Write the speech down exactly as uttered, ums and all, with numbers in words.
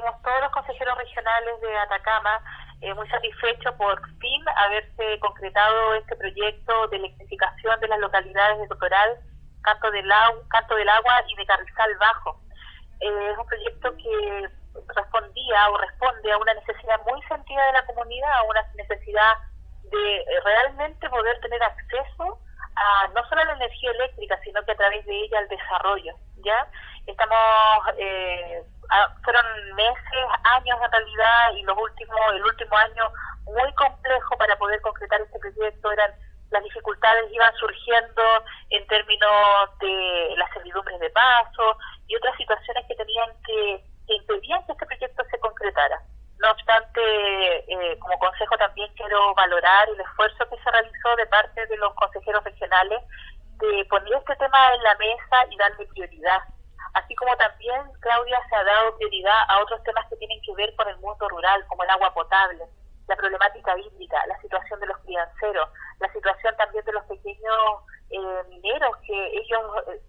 estamos todos los consejeros regionales de Atacama eh, muy satisfechos por fin haberse concretado este proyecto de electrificación de las localidades de Totoral, Canto del, Agua, Canto del Agua y de Carrizal Bajo. Eh, es un proyecto que respondía o responde a una necesidad muy sentida de la comunidad, a una necesidad de eh, realmente poder tener acceso a no solo a la energía eléctrica, sino que a través de ella al desarrollo, ¿ya? Estamos, eh, a, fueron meses, años en realidad, y los últimos, el último año muy complejo para poder concretar este proyecto. Eran las dificultades iban surgiendo en términos de las servidumbres de paso y otras situaciones que tenían que, que impedían que este proyecto se concretara. No obstante, eh, como consejo también quiero valorar el esfuerzo que se realizó de parte de los consejeros regionales de poner este tema en la mesa y darle prioridad. Así como también, Claudia, se ha dado prioridad a otros temas que tienen que ver con el mundo rural, como el agua potable, la problemática hídrica, la situación de los crianceros, la situación también de los pequeños eh, mineros, que ellos eh,